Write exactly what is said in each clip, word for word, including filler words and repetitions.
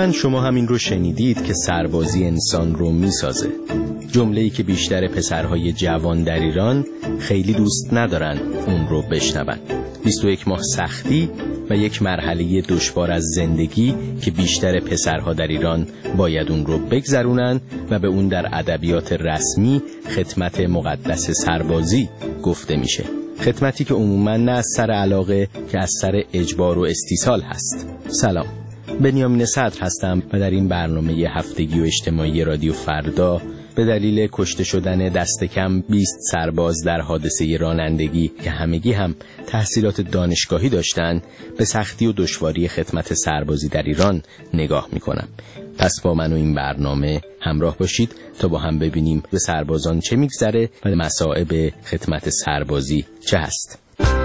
حتما شما همین رو شنیدید که سربازی انسان رو میسازه. جمله‌ای که بیشتر پسرهای جوان در ایران خیلی دوست ندارن اون رو بشنون. بیست و یک ماه سختی و یک مرحله دشوار از زندگی که بیشتر پسرها در ایران باید اون رو بگذرونن و به اون در ادبیات رسمی خدمت مقدس سربازی گفته میشه. خدمتی که عموماً نه از سر علاقه که از سر اجبار و استیصال هست. سلام، بنیامین صدر هستم و در این برنامه هفتگی و اجتماعی رادیو فردا به دلیل کشته شدن دست کم بیست سرباز در حادثه رانندگی که همگی هم تحصیلات دانشگاهی داشتند به سختی و دشواری خدمت سربازی در ایران نگاه میکنم. پس با من و این برنامه همراه باشید تا با هم ببینیم به سربازان چه میگذره و مصائب خدمت سربازی چه هست.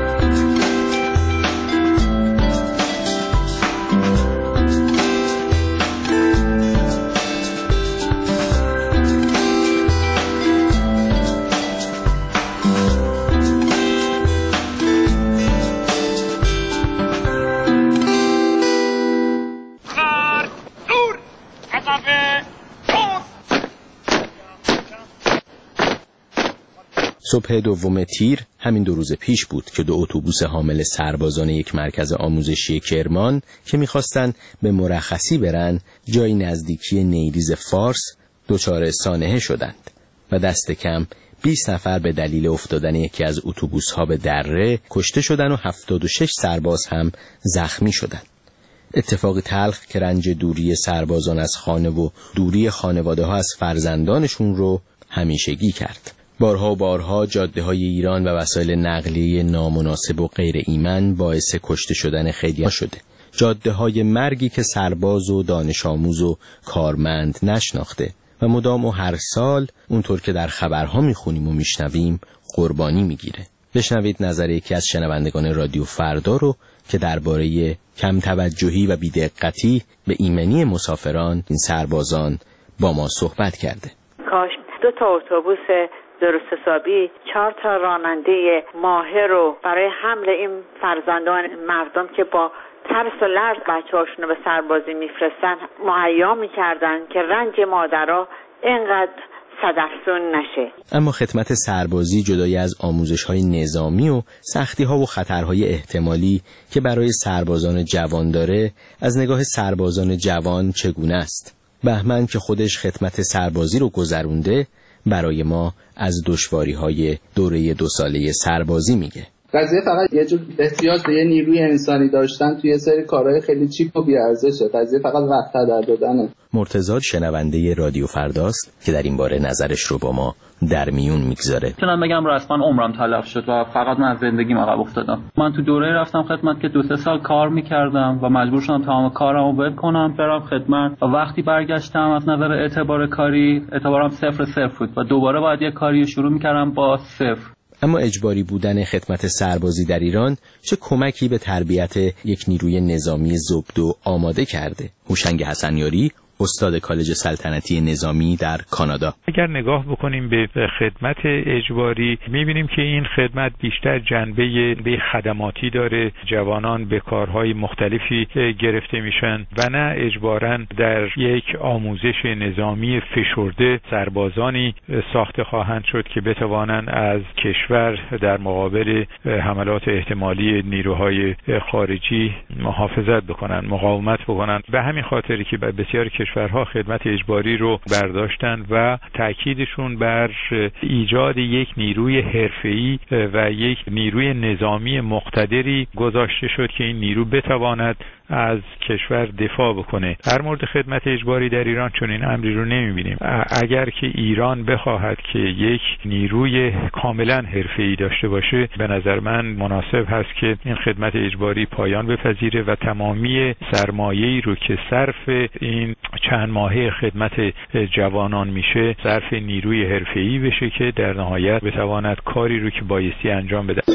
صبح دوم تیر همین دو روز پیش بود که دو اتوبوس حامل سربازان یک مرکز آموزشی کرمان که می‌خواستن به مرخصی برن جایی نزدیکی نیریز فارس دچار سانحه شدند و دست کم بیست نفر به دلیل افتادن یکی از اتوبوس‌ها به دره کشته شدند و هفتاد و شش سرباز هم زخمی شدند. اتفاقی تلخ که رنج دوری سربازان از خانه و دوری خانواده‌ها از فرزندانشون رو همیشگی کرد. بارها و بارها جاده‌های ایران و وسایل نقلیه نامناسب و غیر ایمن باعث کشته شدن خیلی‌ها شده. جاده‌های مرگی که سرباز و دانش آموز و کارمند نشناخته و مدام و هر سال اونطور که در خبرها میخونیم و میشنویم قربانی میگیره. بشنوید نظر یکی از شنوندگان رادیو فردا رو که درباره کم توجهی و بی‌دقتی به ایمنی مسافران این سربازان با ما صحبت کرده. کاش دو تا اتوبوس درست حسابی چهار تا راننده ماهر رو برای حمل این فرزندان مردم که با ترس و لرز بچه‌هاشون رو به سربازی میفرستن مهیا میکردن که رنج مادرها اینقدر صدفسون نشه. اما خدمت سربازی جدای از آموزش‌های نظامی و سختی‌ها و خطرهای احتمالی که برای سربازان جوان داره، از نگاه سربازان جوان چگونه است؟ بهمن که خودش خدمت سربازی رو گذرونده برای ما از دشواری‌های دوره دو ساله سربازی میگه. قضیه فقط یه جور احتیاج به یه نیروی انسانی داشتن توی سری کارهای خیلی چیپ و بی‌ارزشه. قضیه فقط وقت هدر دادنه. مرتضی شنونده رادیو فرداست که در این باره نظرش رو با ما در میون میگذاره. میتونم بگم رسما عمرم تلف شد و فقط من از زندگیم عقب افتادم. من تو دوره رفتم خدمت که دو سه سال کار میکردم و مجبور شدم تمام کارمو ول کنم برم خدمت و وقتی برگشتم از نظر اعتبار کاری اعتبارم صفر صفر بود و دوباره باید یه کاری شروع میکردم با صفر. اما اجباری بودن خدمت سربازی در ایران چه کمکی به تربیت یک نیروی نظامی زبد و آماده کرده؟ هوشنگ حسنیاری، استاد کالج سلطنتی نظامی در کانادا. اگر نگاه بکنیم به خدمت اجباری می‌بینیم که این خدمت بیشتر جنبه به خدماتی داره. جوانان به کارهای مختلفی گرفته میشن و نه اجباراً در یک آموزش نظامی فشرده سربازانی ساخته خواهند شد که بتوانند از کشور در مقابل حملات احتمالی نیروهای خارجی محافظت بکنن، مقاومت بکنن. به همین خاطری که بسیار کشورها خدمت اجباری رو برداشتن و تأکیدشون بر ایجاد یک نیروی حرفه‌ای و یک نیروی نظامی مقتدری گذاشته شد که این نیرو بتواند از کشور دفاع بکنه. در مورد خدمت اجباری در ایران چون این امری رو نمی‌بینیم. اگر که ایران بخواهد که یک نیروی کاملا حرفه‌ای داشته باشه، به نظر من مناسب هست که این خدمت اجباری پایان بپذیره و تمامی سرمایه‌ای رو که صرف این چند ماهه خدمت جوانان میشه صرف نیروی حرفه‌ای بشه که در نهایت بتواند کاری رو که بایستی انجام بده.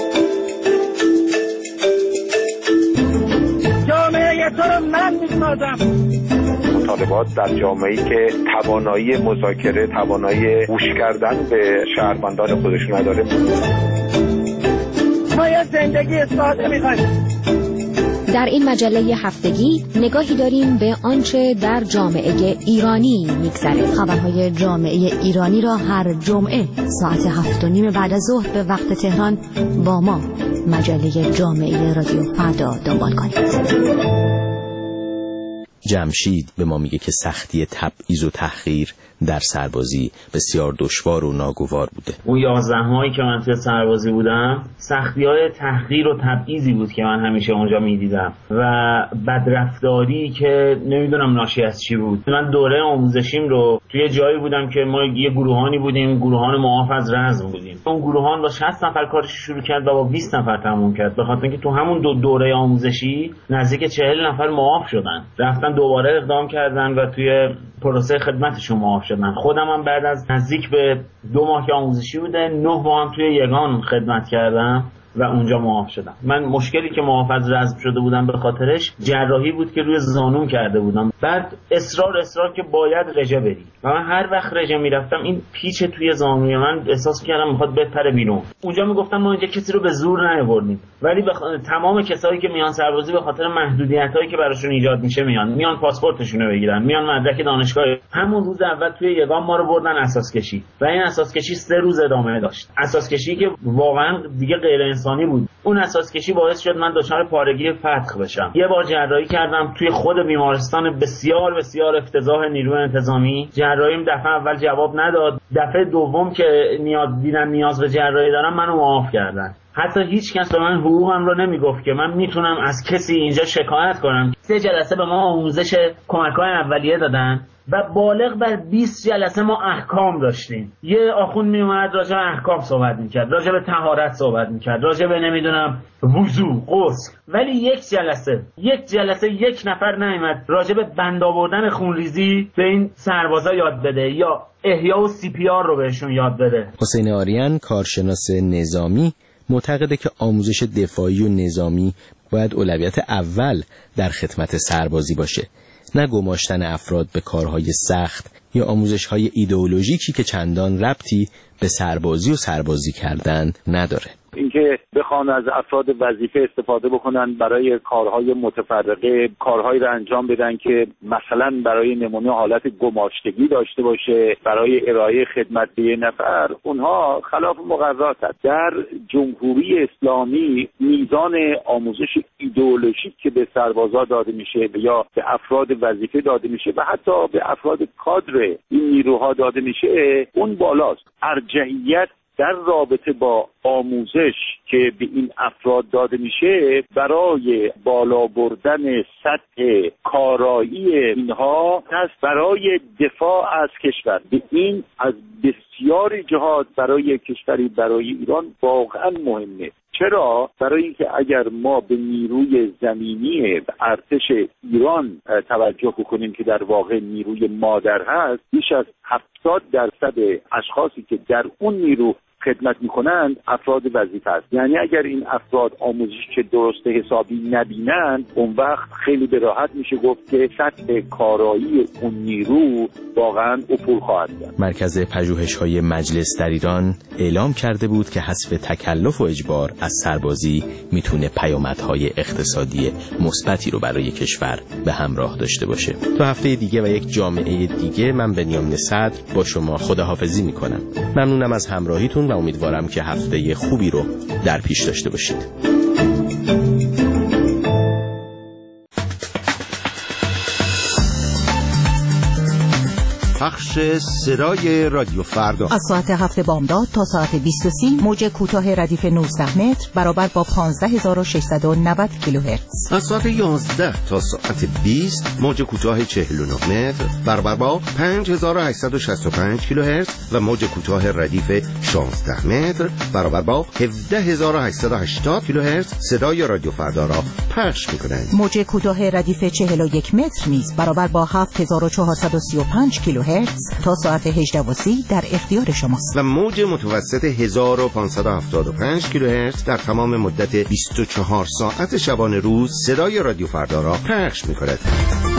جامعه تو رو من میسازم. مطالبات در جامعه‌ای که توانایی مذاکره، توانایی گوش کردن به شهروندان خودشون نداره. ما یه زندگی ساده میخوایم. در این مجله هفتگی نگاهی داریم به آنچه در جامعه ایرانی میگذره. خبرهای جامعه ایرانی را هر جمعه ساعت هفت و نیم بعد از ظهر به وقت تهران با ما مجله جامعه رادیو فردا دنبال کنید. جمشید به ما میگه که سختی تبعیض و تحقیر در سربازی بسیار دشوار و ناگوار بوده. اون یازده ماهی که من توی سربازی بودم سختی‌های تحقیر و تبعیضی بود که من همیشه اونجا میدیدم و بدرفتاری که نمیدونم ناشی از چی بود. من دوره آموزشیم رو توی جایی بودم که ما یه گروهانی بودیم، گروهان معاف از رزم بودیم. اون گروهان با شصت نفر کارش شروع کرد و با بیست نفر تموم کرد، به خاطر اینکه تو همون دو دوره آموزشی نزدیک چهل نفر معاف شدن، رفتن دوباره اقدام کردن و توی پروسه خدمتشون معاف شدن. خودم هم بعد از نزدیک به دو ماه که آموزشی بوده، نه ماه هم توی یگان خدمت کردم و اونجا معاف شدم. من مشکلی که معاف از رزم شده بودم به خاطرش جراحی بود که روی زانوم کرده بودم. بعد اصرار اصرار که باید رژه بری و من هر وقت رژه میرفتم این پیچ توی زانوی من احساس کردم میخواد بپره بیرون. اونجا میگفتم ما اینجا کسی رو به زور نیاوردیم، ولی بخ... تمام کسایی که میان سربازی به خاطر محدودیتایی که براشون ایجاد میشه میان میان پاسپورتشون رو بگیرن، میان مدرک دانشگاه. همون روز اول توی یگان ما رو بردن اساس کشی و این اساس کشی سه روز ادامه داشت. اساس کشی که واقعا دیگه غیر انسانی بود. اون اساس کشی باعث شد من دچار پارگی فتق بشم. یه بار جراحی کردم توی خود بیمارستان بسیار بسیار افتضاح نیروی انتظامی. جراحیم دفعه اول جواب نداد. دفعه دوم که نیاز دیدن نیاز به جراحی دارم منو معاف کردن. حتی هیچ کس به من حقوقم رو نمیگفت که من میتونم از کسی اینجا شکایت کنم. سه جلسه به ما آموزش کمک‌های اولیه دادن و بالغ بر بیست جلسه ما احکام داشتیم. یه آخوند میومد راجع به احکام صحبت میکرد، راجع به طهارت صحبت میکرد، راجع به نمیدونم وضو، غسل، ولی یک جلسه یک جلسه یک نفر نیامد راجع به بند آوردن خونریزی به این سربازا یاد بده یا احیا و سی پی آر رو بهشون یاد بده. حسین آریان کارشناس نظامی معتقده که آموزش دفاعی و نظامی باید اولویت اول در خدمت سربازی باشه، نه گماشتن افراد به کارهای سخت یا آموزش‌های ایدئولوژیکی که چندان ربطی به سربازی و سربازی کردن نداره. اینکه بخوان از افراد وظیفه استفاده بکنن برای کارهای متفرقه، کارهایی رو انجام بدن که مثلا برای نمونه حالت گماشتگی داشته باشه، برای ارائه خدمت به یه نفر، اونها خلاف مقررات هست. در جمهوری اسلامی میزان آموزش ایدئولوژیک که به سربازا داده میشه یا به افراد وظیفه داده میشه و حتی به افراد کادر این نیروها داده میشه اون بالاست. ارجحیت در رابطه با آموزش که به این افراد داده میشه برای بالا بردن سطح کارایی اینها هست، برای دفاع از کشور. به این از بسیاری جهات برای کشوری برای ایران واقعا مهمه. چرا؟ برای اینکه اگر ما به نیروی زمینی ارتش ایران توجه بکنیم که در واقع نیروی مادر هست، بیش از هفتاد درصد اشخاصی که در اون نیرو خدمت میکنند افراد وظیفه است. یعنی اگر این افراد آموزش که درست حسابی نبینند، اون وقت خیلی به راحت میشه گفت که سطح کارایی اون نیرو واقعا افول خواهد کرد. مرکز پژوهش‌های مجلس در ایران اعلام کرده بود که حذف تکلف و اجبار از سربازی میتونه پیامدهای اقتصادی مثبتی رو برای کشور به همراه داشته باشه. تا هفته دیگه و یک جامعه دیگه من بنیامین صدر با شما خداحافظی میکنم. ممنونم از همراهیتون و امیدوارم که هفته خوبی رو در پیش داشته باشید. پخش صدای رادیو فردا از ساعت هفت بامداد تا ساعت بیست و سه موج کوتاه ردیف نوزده متر برابر با پانزده هزار و ششصد و نود کیلوهرتز. از ساعت یازده تا ساعت بیست موج کوتاه چهل و نه متر برابر با پنج هزار و هشتصد و شصت و پنج کیلوهرتز و موج کوتاه ردیف شانزده متر برابر با هفده هزار و هشتصد و هشتاد کیلوهرتز صدای رادیو فردا را پخش می‌کنند. موج کوتاه ردیف چهل و یک متر نیز برابر با هفت هزار و چهارصد و سی و پنج کیلوهرتز تا ساعت هجده و سی در اختیار شماست. و موج متوسط هزار و پانصد و هفتاد و پنج کیلوهرتز در تمام مدت بیست و چهار ساعت شبانه روز صدای رادیو فردا را پخش می‌کند.